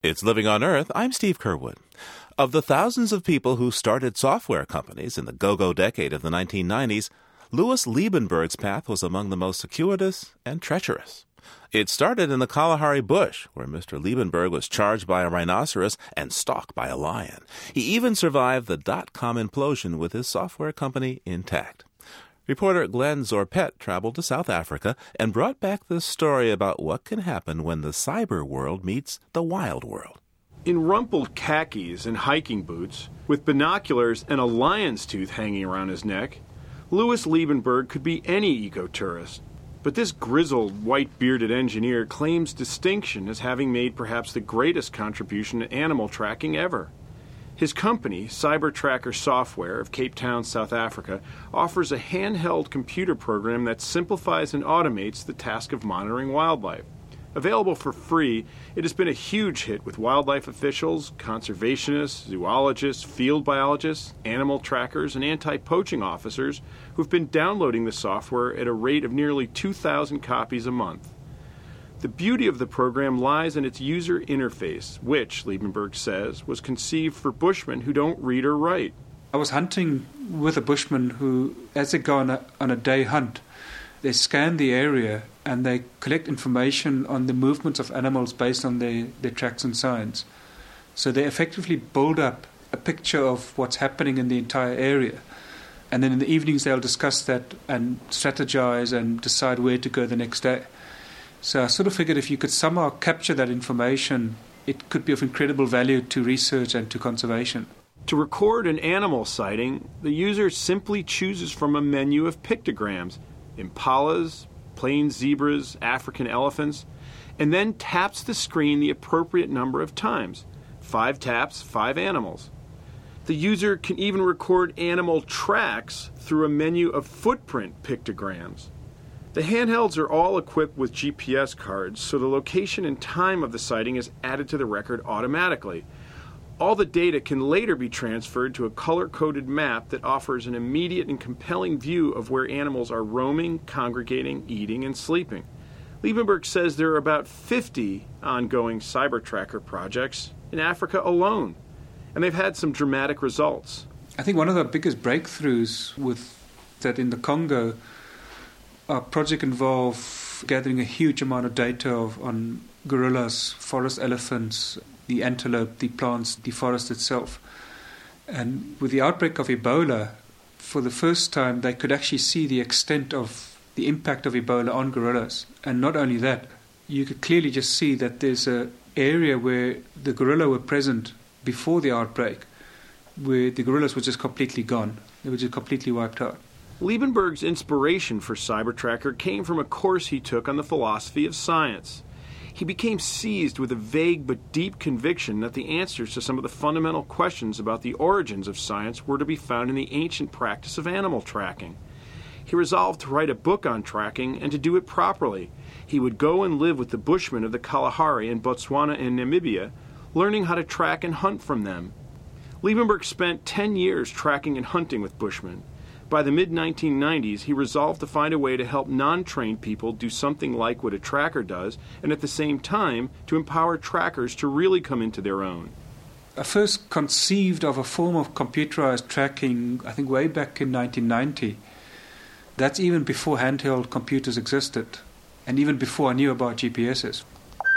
It's Living on Earth. I'm Steve Curwood. Of the thousands of people who started software companies in the go-go decade of the 1990s, Louis Liebenberg's path was among the most circuitous and treacherous. It started in the Kalahari bush, where Mr. Liebenberg was charged by a rhinoceros and stalked by a lion. He even survived the dot-com implosion with his software company intact. Reporter Glenn Zorpet traveled to South Africa and brought back this story about what can happen when the cyber world meets the wild world. In rumpled khakis and hiking boots, with binoculars and a lion's tooth hanging around his neck, Louis Liebenberg could be any ecotourist. But this grizzled, white-bearded engineer claims distinction as having made perhaps the greatest contribution to animal tracking ever. His company, CyberTracker Software of Cape Town, South Africa, offers a handheld computer program that simplifies and automates the task of monitoring wildlife. Available for free, it has been a huge hit with wildlife officials, conservationists, zoologists, field biologists, animal trackers, and anti-poaching officers who've been downloading the software at a rate of nearly 2,000 copies a month. The beauty of the program lies in its user interface, which, Liebenberg says, was conceived for bushmen who don't read or write. I was hunting with a bushman who, as they go on a day hunt, they scan the area and they collect information on the movements of animals based on their tracks and signs. So they effectively build up a picture of what's happening in the entire area. And then in the evenings they'll discuss that and strategize and decide where to go the next day. So I sort of figured if you could somehow capture that information, it could be of incredible value to research and to conservation. To record an animal sighting, the user simply chooses from a menu of pictograms, impalas, plain zebras, African elephants, and then taps the screen the appropriate number of times. 5 taps, 5 animals. The user can even record animal tracks through a menu of footprint pictograms. The handhelds are all equipped with GPS cards, so the location and time of the sighting is added to the record automatically. All the data can later be transferred to a color-coded map that offers an immediate and compelling view of where animals are roaming, congregating, eating, and sleeping. Liebenberg says there are about 50 ongoing CyberTracker projects in Africa alone, and they've had some dramatic results. I think one of the biggest breakthroughs with that in the Congo, our project involved gathering a huge amount of data on gorillas, forest elephants, the antelope, the plants, the forest itself. And with the outbreak of Ebola, for the first time, they could actually see the extent of the impact of Ebola on gorillas. And not only that, you could clearly just see that there's an area where the gorilla were present before the outbreak, where the gorillas were just completely gone. They were just completely wiped out. Liebenberg's inspiration for CyberTracker came from a course he took on the philosophy of science. He became seized with a vague but deep conviction that the answers to some of the fundamental questions about the origins of science were to be found in the ancient practice of animal tracking. He resolved to write a book on tracking and to do it properly. He would go and live with the Bushmen of the Kalahari in Botswana and Namibia, learning how to track and hunt from them. Liebenberg spent 10 years tracking and hunting with Bushmen. By the mid-1990s, he resolved to find a way to help non-trained people do something like what a tracker does, and at the same time, to empower trackers to really come into their own. I first conceived of a form of computerized tracking, I think way back in 1990. That's even before handheld computers existed, and even before I knew about GPSs.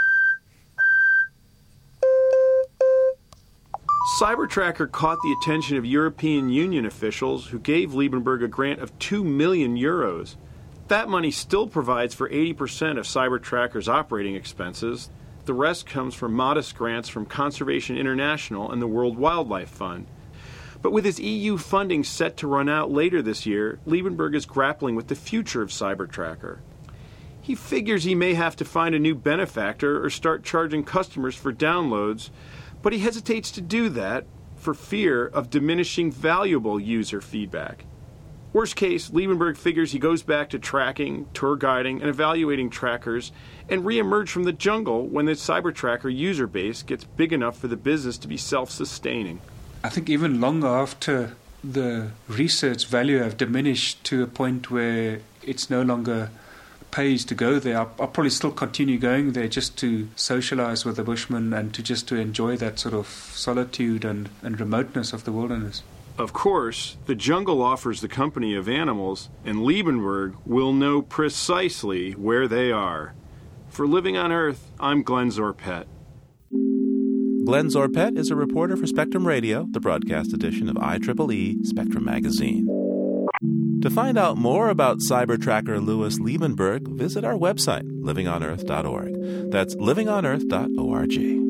CyberTracker caught the attention of European Union officials who gave Liebenberg a grant of 2 million euros. That money still provides for 80% of CyberTracker's operating expenses. The rest comes from modest grants from Conservation International and the World Wildlife Fund. But with his EU funding set to run out later this year, Liebenberg is grappling with the future of CyberTracker. He figures he may have to find a new benefactor or start charging customers for downloads, but he hesitates to do that for fear of diminishing valuable user feedback. Worst case, Liebenberg figures he goes back to tracking, tour guiding, and evaluating trackers and re-emerge from the jungle when the CyberTracker user base gets big enough for the business to be self-sustaining. I think even long after the research value have diminished to a point where it's no longer pays to go there, I'll probably still continue going there just to socialize with the Bushmen and to enjoy that sort of solitude and remoteness of the wilderness. Of course, the jungle offers the company of animals, and Liebenberg will know precisely where they are. For Living on Earth, I'm Glenn Zorpet. Glenn Zorpet is a reporter for Spectrum Radio, the broadcast edition of IEEE Spectrum Magazine. To find out more about cyber tracker Louis Liebenberg, visit our website, livingonearth.org. That's livingonearth.org.